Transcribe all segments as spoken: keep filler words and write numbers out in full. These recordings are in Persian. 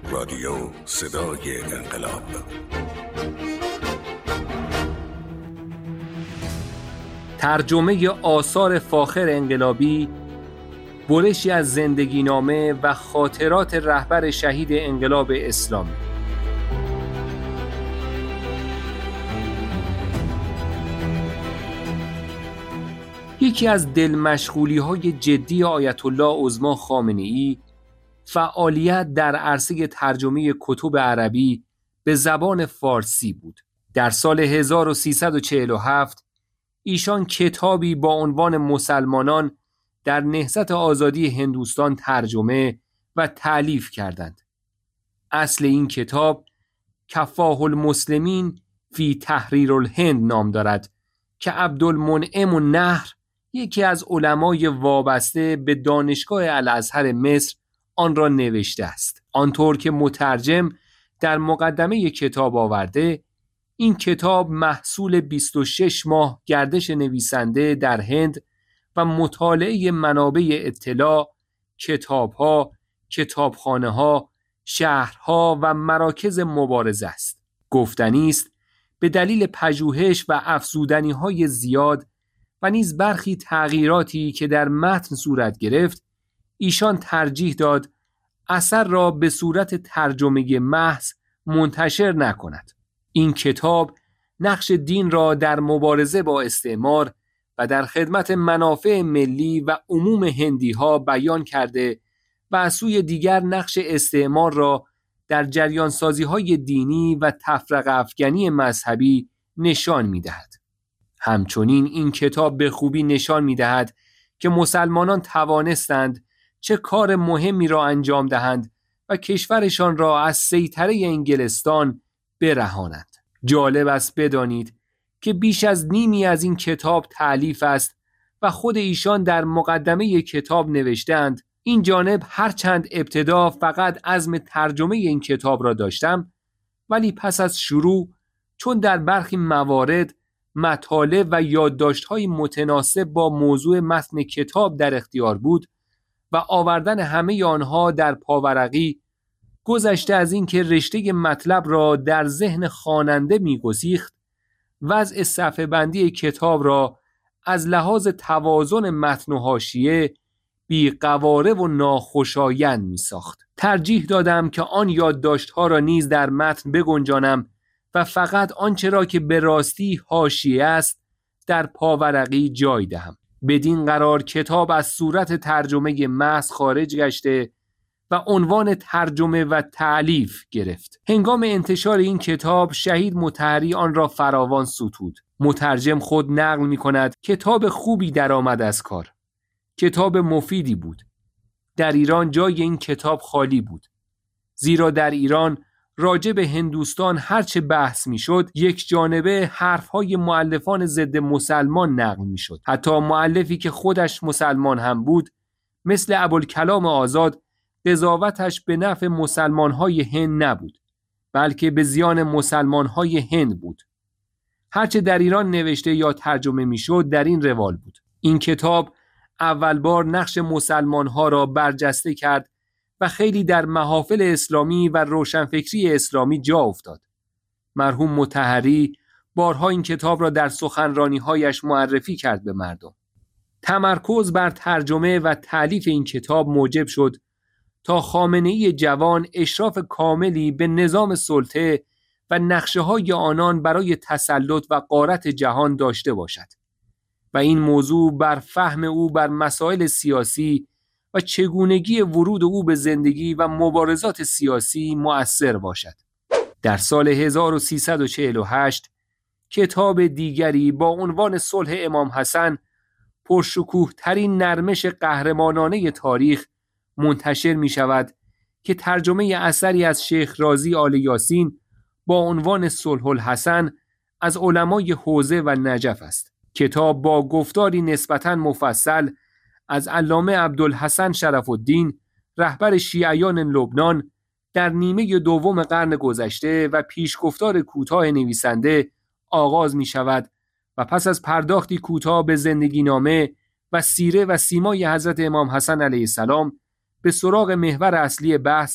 رادیو صدای انقلاب. ترجمه آثار فاخر انقلابی، برشی از زندگی نامه و خاطرات رهبر شهید انقلاب اسلامی. یکی از دلمشغولی‌های جدی آیت الله عظمی خامنه‌ای فعالیت در عرصه ترجمه کتب عربی به زبان فارسی بود. در سال هزار و سیصد و چهل و هفت ایشان کتابی با عنوان مسلمانان در نهضت آزادی هندوستان ترجمه و تألیف کردند. اصل این کتاب کفاه المسلمین فی تحریر الهند نام دارد که عبدالمنعم النهر، یکی از علمای وابسته به دانشگاه الازهر مصر، آن را نوشته است. آنطور که مترجم در مقدمه کتاب آورده، این کتاب محصول بیست و شش ماه گردش نویسنده در هند و مطالعه منابع اطلاع، کتابها، کتابخانه‌ها، شهرها و مراکز مبارزه است. گفتنی است به دلیل پژوهش و افزودنی‌های زیاد و نیز برخی تغییراتی که در متن صورت گرفت، ایشان ترجیح داد اثر را به صورت ترجمه محض منتشر نکند. این کتاب نقش دین را در مبارزه با استعمار و در خدمت منافع ملی و عموم هندی ها بیان کرده و از سوی دیگر نقش استعمار را در جریان سازی های دینی و تفرقه افکنی مذهبی نشان می دهد. همچنین این کتاب به خوبی نشان می دهد که مسلمانان توانستند چه کار مهمی را انجام دهند و کشورشان را از سیطره انگلستان برهانند. جالب است بدانید که بیش از نیمی از این کتاب تألیف است و خود ایشان در مقدمه کتاب نوشتند: این جانب هرچند ابتدا فقط عزم ترجمه این کتاب را داشتم، ولی پس از شروع چون در برخی موارد مطالب و یادداشت‌های متناسب با موضوع متن کتاب در اختیار بود و آوردن همه آنها در پاورقی، گذشته از این که رشته مطلب را در ذهن خواننده می‌گسیخت، وضع صفحه بندی کتاب را از لحاظ توازن متن و حاشیه بی قواره و ناخوشایند می‌ساخت. ترجیح دادم که آن یادداشت‌ها را نیز در متن بگنجانم و فقط آنچه را که به راستی حاشیه است در پاورقی جای دهم. بدین قرار کتاب از صورت ترجمه محض خارج گشته و عنوان ترجمه و تألیف گرفت. هنگام انتشار این کتاب شهید مطهری آن را فراوان ستود. مترجم خود نقل می کند کتاب خوبی درآمد از کار. کتاب مفیدی بود. در ایران جای این کتاب خالی بود. زیرا در ایران راجع به هندوستان هرچه بحث می شد، یک جانبه حرفهای مؤلفان ضد مسلمان نقل می شد. حتی مؤلفی که خودش مسلمان هم بود، مثل ابوالکلام آزاد، قضاوتش به نفع مسلمانهای هند نبود، بلکه به زیان مسلمانهای هند بود. هرچه در ایران نوشته یا ترجمه می شد در این روال بود. این کتاب اول بار نقش مسلمانها را برجسته کرد و خیلی در محافل اسلامی و روشنفکری اسلامی جا افتاد. مرحوم مطهری بارها این کتاب را در سخنرانی‌هایش معرفی کرد به مردم. تمرکز بر ترجمه و تألیف این کتاب موجب شد تا خامنه‌ای جوان اشراف کاملی به نظام سلطه و نقشه‌های آنان برای تسلط و غارت جهان داشته باشد و این موضوع بر فهم او بر مسائل سیاسی و چگونگی ورود او به زندگی و مبارزات سیاسی مؤثر باشد. در سال هزار و سیصد و چهل و هشت کتاب دیگری با عنوان صلح امام حسن، پرشکوه ترین نرمش قهرمانانه تاریخ، منتشر می شود که ترجمه اثری از شیخ رازی آل یاسین با عنوان صلح الحسن از علمای حوزه و نجف است. کتاب با گفتاری نسبتاً مفصل از علامه عبدالحسن شرف الدین، رهبر شیعیان لبنان، در نیمه دوم قرن گذشته و پیشگفتار کوتاه نویسنده آغاز می شود و پس از پرداختی کوتاه به زندگی نامه و سیره و سیمای حضرت امام حسن علیه السلام به سراغ محور اصلی بحث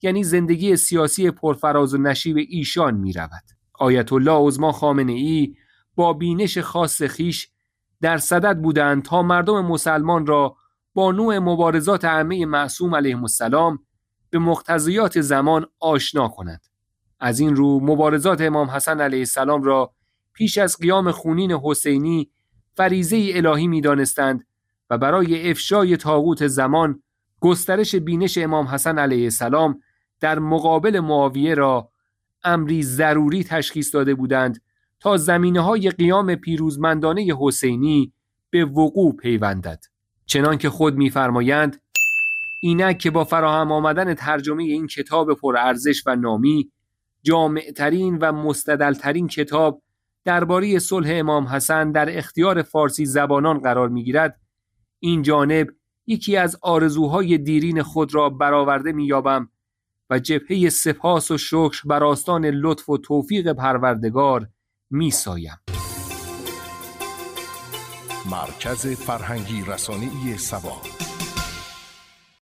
یعنی زندگی سیاسی پرفراز و نشیب ایشان می رود. آیت الله عظما خامنه ای با بینش خاص خیش در صدد بودند تا مردم مسلمان را با نوع مبارزات ائمه معصوم علیهم السلام به مقتضیات زمان آشنا کنند. از این رو مبارزات امام حسن علیه السلام را پیش از قیام خونین حسینی فریضه الهی می دانستند و برای افشای طاغوت زمان گسترش بینش امام حسن علیه السلام در مقابل معاویه را امری ضروری تشخیص داده بودند تا زمینه‌های قیام پیروزمندانه حسینی به وقوع پیوندد. چنان که خود می‌فرمایند اینک که با فراهم آمدن ترجمه این کتاب پرارزش و نامی، جامع‌ترین و مستدل‌ترین کتاب درباره صلح امام حسن در اختیار فارسی زبانان قرار می‌گیرد، این جانب یکی از آرزوهای دیرین خود را برآورده می‌یابم و جبهه سپاس و شکر بر آستان لطف و توفیق پروردگار می‌سایم. مرکز فرهنگی رسانه‌ای سبا.